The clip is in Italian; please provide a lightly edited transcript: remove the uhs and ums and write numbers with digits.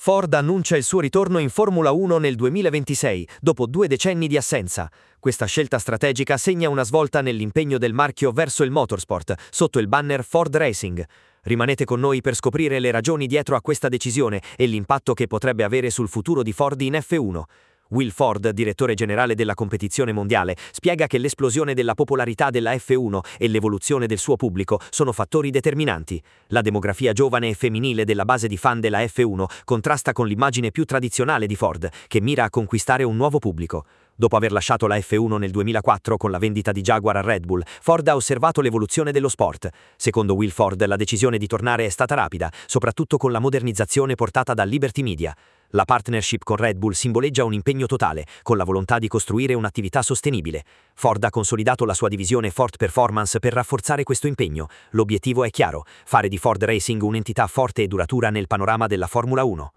Ford annuncia il suo ritorno in Formula 1 nel 2026, dopo 2 decenni di assenza. Questa scelta strategica segna una svolta nell'impegno del marchio verso il motorsport, sotto il banner Ford Racing. Rimanete con noi per scoprire le ragioni dietro a questa decisione e l'impatto che potrebbe avere sul futuro di Ford in F1. Will Ford, direttore generale della competizione mondiale, spiega che l'esplosione della popolarità della F1 e l'evoluzione del suo pubblico sono fattori determinanti. La demografia giovane e femminile della base di fan della F1 contrasta con l'immagine più tradizionale di Ford, che mira a conquistare un nuovo pubblico. Dopo aver lasciato la F1 nel 2004 con la vendita di Jaguar a Red Bull, Ford ha osservato l'evoluzione dello sport. Secondo Will Ford, la decisione di tornare è stata rapida, soprattutto con la modernizzazione portata da Liberty Media. La partnership con Red Bull simboleggia un impegno totale, con la volontà di costruire un'attività sostenibile. Ford ha consolidato la sua divisione Ford Performance per rafforzare questo impegno. L'obiettivo è chiaro: fare di Ford Racing un'entità forte e duratura nel panorama della Formula 1.